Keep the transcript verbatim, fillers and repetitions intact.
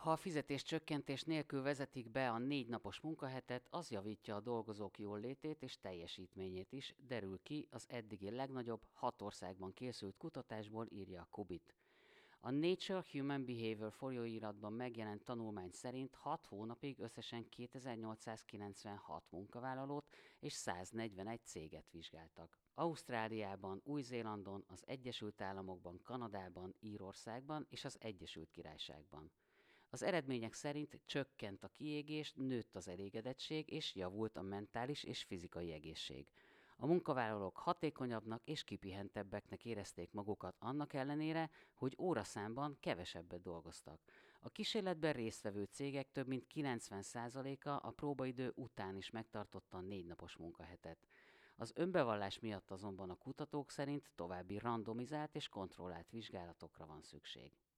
Ha a fizetés csökkentés nélkül vezetik be a négy napos munkahetet, az javítja a dolgozók jólétét és teljesítményét is, derül ki az eddigi legnagyobb, hat országban készült kutatásból, írja a Kubit. A Nature Human Behavior folyóiratban megjelent tanulmány szerint hat hónapig összesen kétezer-nyolcszázkilencvenhat munkavállalót és száznegyvenegy céget vizsgáltak. Ausztráliában, Új-Zélandon, az Egyesült Államokban, Kanadában, Írországban és az Egyesült Királyságban. Az eredmények szerint csökkent a kiégés, nőtt az elégedettség és javult a mentális és fizikai egészség. A munkavállalók hatékonyabbnak és kipihentebbeknek érezték magukat annak ellenére, hogy óraszámban kevesebbet dolgoztak. A kísérletben résztvevő cégek több mint kilencven százaléka a próbaidő után is megtartotta a négy napos munkahetet. Az önbevallás miatt azonban a kutatók szerint további randomizált és kontrollált vizsgálatokra van szükség.